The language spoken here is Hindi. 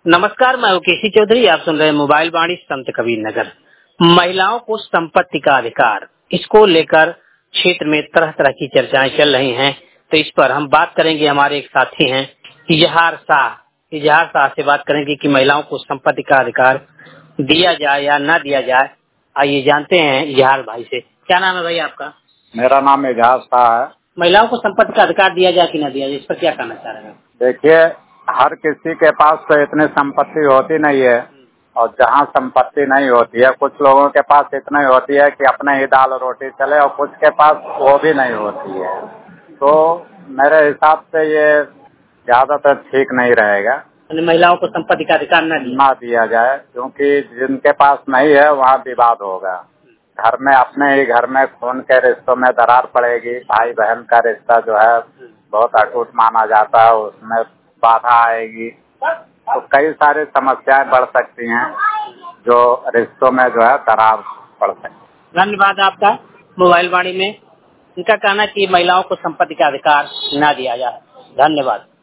नमस्कार, मैं केसी चौधरी। आप सुन रहे हैं मोबाइल वाणी संत कबीर नगर। महिलाओं को संपत्ति का अधिकार, इसको लेकर क्षेत्र में तरह तरह की चर्चाएं चल रही हैं। तो इस पर हम बात करेंगे। हमारे एक साथी हैं इजहार शाह से बात करेंगे कि महिलाओं को संपत्ति का अधिकार दिया जाए या ना दिया जाए। आइए जानते हैं इजहार भाई से। क्या नाम है भाई आपका? मेरा नाम इजहार शाह है। महिलाओं को संपत्ति का अधिकार दिया जाए कि ना दिया जाए, इस पर क्या कहना चाह रहे हैं? देखिए, हर किसी के पास तो इतनी संपत्ति होती नहीं है, और जहाँ संपत्ति नहीं होती है, कुछ लोगों के पास इतनी होती है कि अपने ही दाल रोटी चले, और कुछ के पास वो भी नहीं होती है। तो मेरे हिसाब से ये ज्यादातर ठीक नहीं रहेगा। महिलाओं को संपत्ति का अधिकार ना दिया जाए, क्योंकि जिनके पास नहीं है वहाँ विवाद होगा। घर में, अपने ही घर में खून के रिश्तों में दरार पड़ेगी। भाई बहन का रिश्ता जो है बहुत अटूट माना जाता है, उसमें बाधा आएगी, तो कई सारी समस्याएं बढ़ सकती हैं, जो रिश्तों में जो है दरार पड़ सकती है। धन्यवाद आपका। मोबाइल वाणी में इनका कहना कि महिलाओं को संपत्ति का अधिकार न दिया जाए। धन्यवाद।